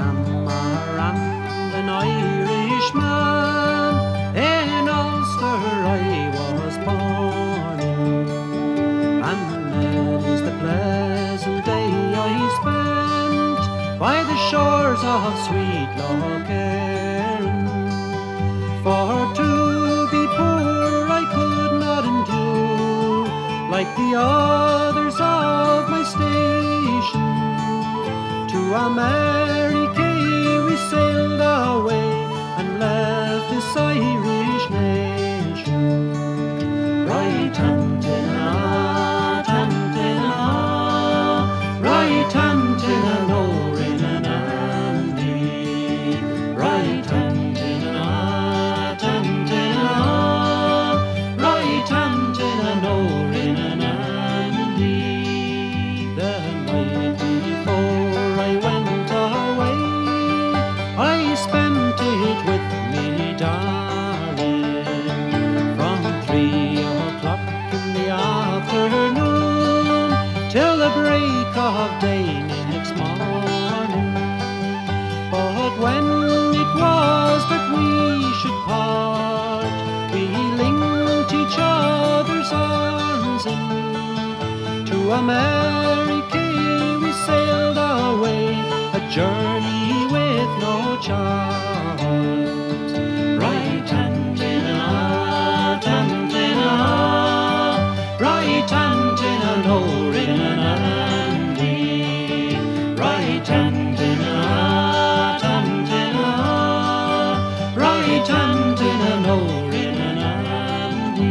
Amaranth, an Irishman. In Ulster I was born in, and many's the pleasant day I spent by the shores of sweet Lough Erne. For to be poor I could not endure, like the others of my station. To America we sailed away and left this Irish nation. Right hand in a, hand in a, right hand in an oar in an Andy. Right hand in a, hand in a, right hand in an oar in an Andy. The night before I went away, I spent it with me darling, from 3 o'clock in the afternoon till the break of day next morning. But when it was that we should part, we linked each other's arms in. To America we sailed away, a journey with no chance. Right hand in a, hand in a, right hand in an oar in an Andy. Right hand in a, hand in a, right hand in an oar in an Andy.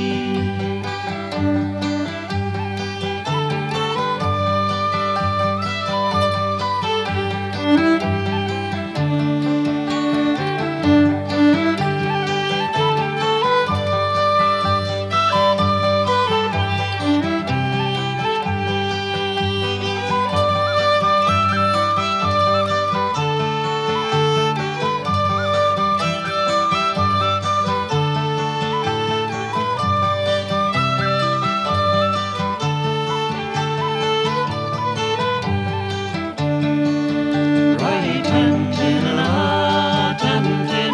Right hand in a, hand in a,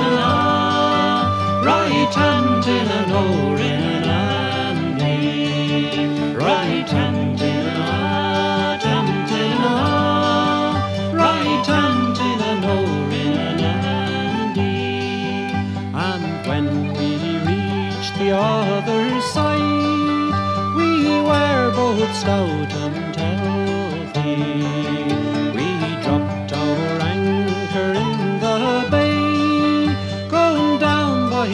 right hand in an oar in an Andy. Right hand in a, hand in a, right hand in an oar in an Andy. And when we reached the other side, we were both stout and healthy. We dropped our anchor in the bay, going down by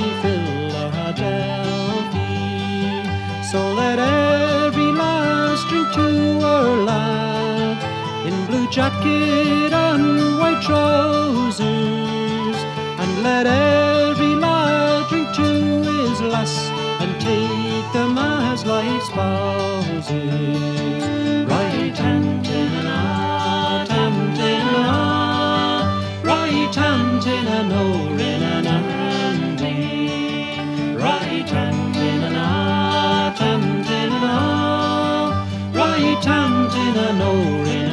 Philadelphia. So let every lass drink to her lad, in blue jacket and white trousers, and let every lad drink to his lass, and take them as life spouses. Right hand in an, hand in a, right hand in an oar in an Andy. Right hand in an, hand in a, right hand in an oar in